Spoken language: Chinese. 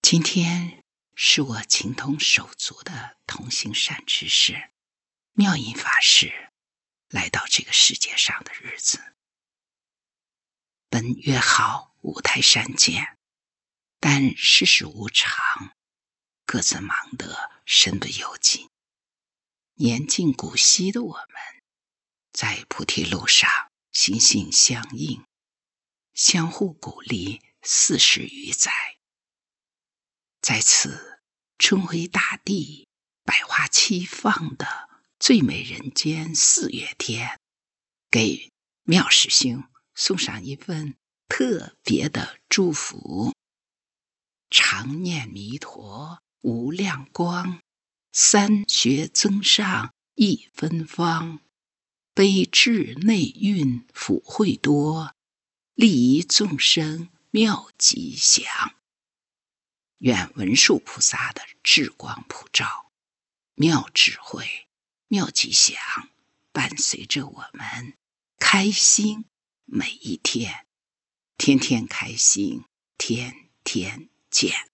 今天是我情同手足的同行善知识妙音法师来到这个世界上的日子。本约好五台山见，但世事无常，各自忙得身不由己。年近古稀的我们，在菩提路上心心相印，相互鼓励40余载。在此春晖大地、百花齐放的最美人间4月天，给妙师兄送上一份特别的祝福。常念弥陀无量光，三学增上一分方，悲智内蕴福慧多，利益众生妙吉祥。愿文殊菩萨的智光普照，妙智慧、妙吉祥伴随着我们开心每一天，天天开心，天天见。